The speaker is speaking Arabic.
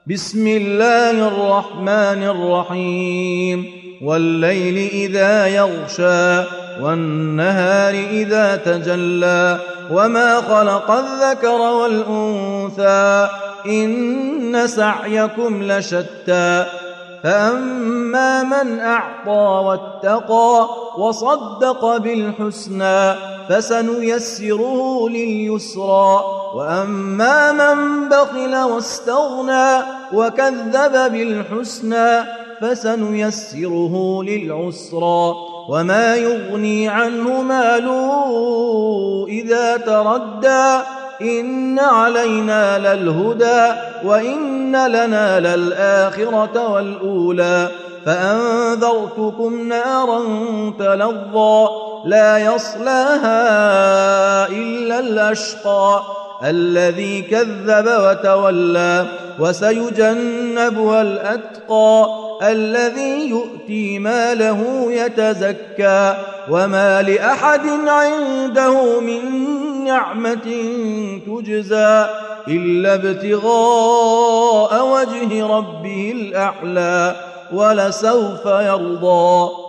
بسم الله الرحمن الرحيم والليل إذا يغشى والنهار إذا تجلى وما خلق الذكر والأنثى إن سعيكم لشتى فأما من أعطى واتقى وصدق بالحسنى فسنيسره لليسرى وأما من بخل واستغنى وكذب بالحسنى فسنيسره للعسرى وما يغني عنه ماله إذا تردى إن علينا للهدى وإن لنا للآخرة والأولى فأنذرتكم نارا تلظى لا يصلاها إلا الأشقى الذي كذب وتولى وسيجنبها الأتقى الذي يؤتي ماله يتزكى وما لأحد عنده من نعمة تجزى إلا ابتغاء وجه ربه الأعلى ولسوف يرضى.